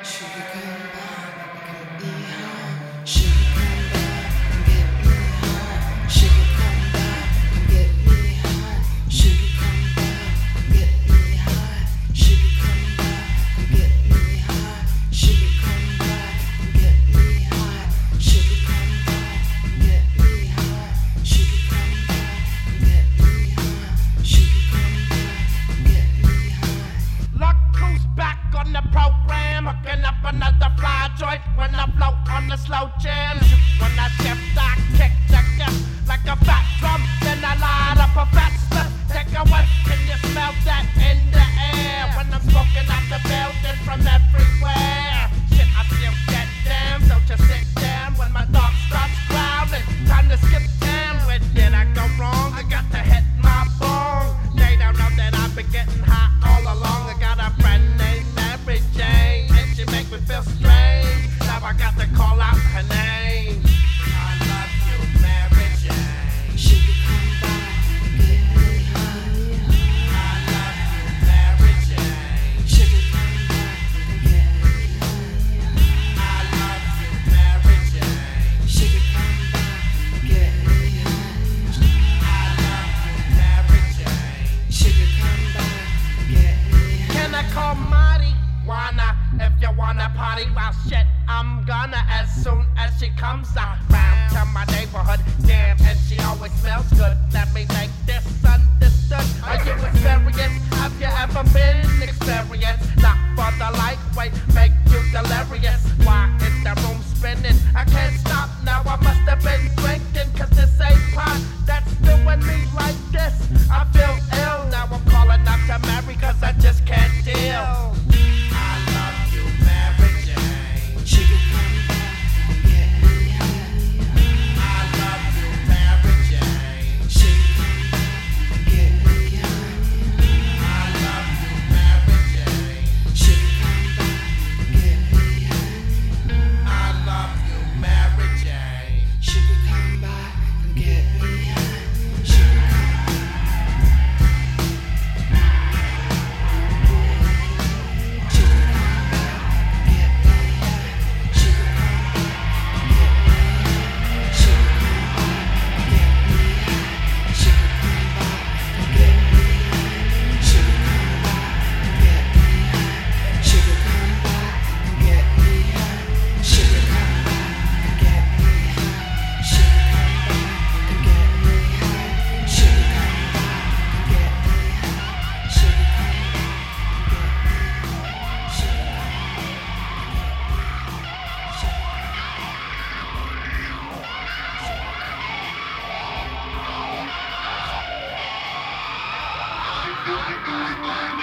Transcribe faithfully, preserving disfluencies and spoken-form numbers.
Sugar come by, get me high. Sugar come by, get me high. Sugar come by, get me high. Sugar come by, get me high. Sugar come by, get me high. Sugar come by, get me high. Sugar come by, get me high. Sugar come by, get me high. Sugar come by, get me high. Look who's back on the program, hooking up another fly joint when I float on the slow jam. When I shift, I kick the gas like a fat drum, then I light up a fat stuff. Take a whiff, can you smell that in the air? When I'm smoking out the building from everywhere. Shit, I still get down, don't you sit down when my dog starts growling. Time to skip town, where did I go wrong? I got to hit my bong. They don't know that I've been getting high all along. I got a friend named Mary Jane, and she make me feel strange. Now I got to call out her name. I love you, Mary Jane. Sugar come by, get me high. I love you, Mary Jane. Sugar come by, get me high. I love you, Mary Jane. Sugar come by, get me high. I love you, Mary Jane. Sugar come by, get me high. Can I call Marty? Wanna, if you wanna party, well shit, I'm gonna as soon as she comes around to my neighborhood. Damn, and she always smells good. Let me make this understood. Are you experienced? Have you ever been experienced? Not for the lightweight,